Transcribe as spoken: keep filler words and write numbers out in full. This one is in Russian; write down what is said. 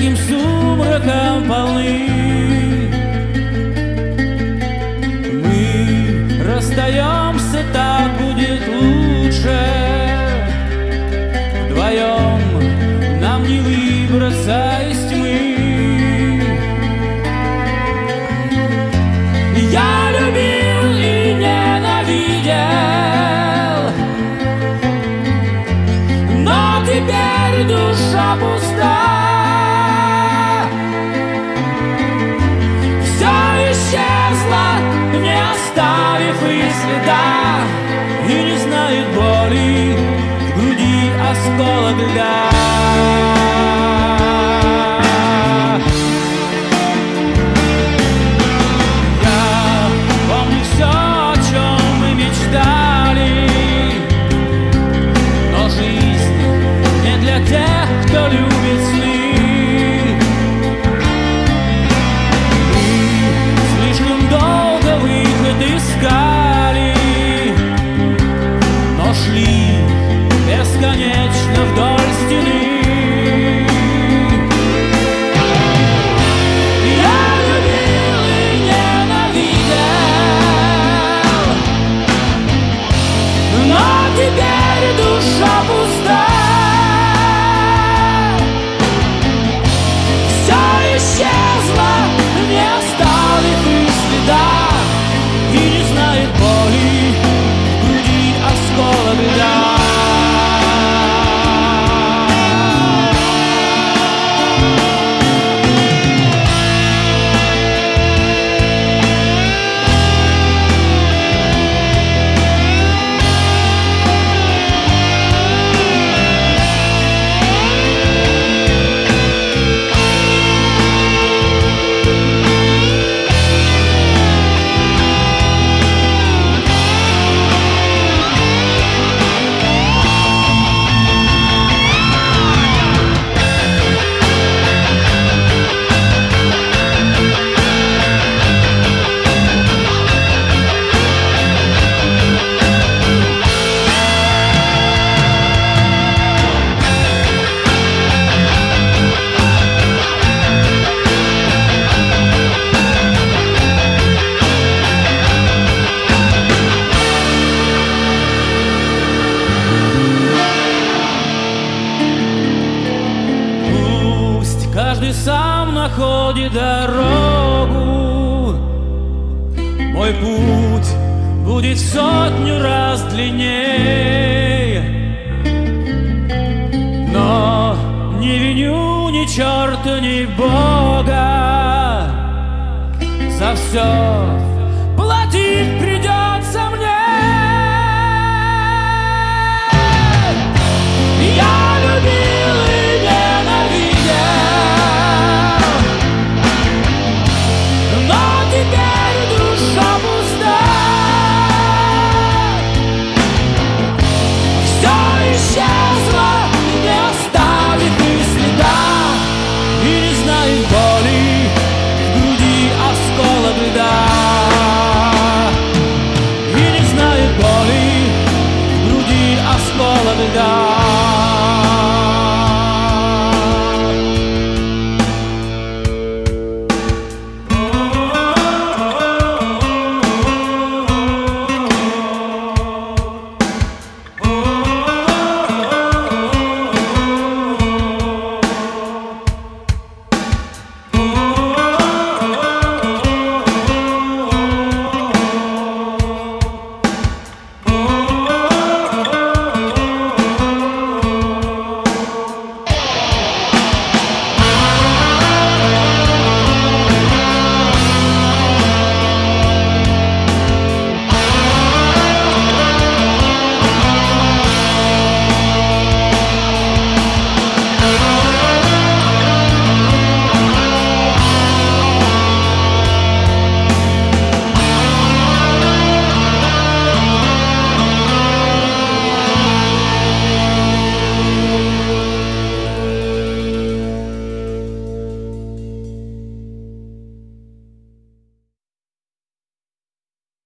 ярким сумраком полны. Мы расстаемся, так будет лучше. Вдвоем нам не выбраться из тьмы. Я любил и ненавидел, но теперь душа пуста. Все исчезло, не оставив и следа, и не знает боли в груди осколок льда. Кто любит сны, мы слишком долго выход искали, но шли бесконечно вдоль стены. Я любил и ненавидел, но теперь душа пуста. Исчезла, не оставив и следа, и не знает боли в груди осколок льда. Каждый сам находит дорогу. Мой путь будет в сотню раз длиннее, но не виню ни черта, ни Бога. За все платить придется мне. Я любил и ненавидел, теперь душа пуста. Все исчезло, не оставив и следа, и не знает боли в груди осколок льда. И не знает боли в груди осколок льда.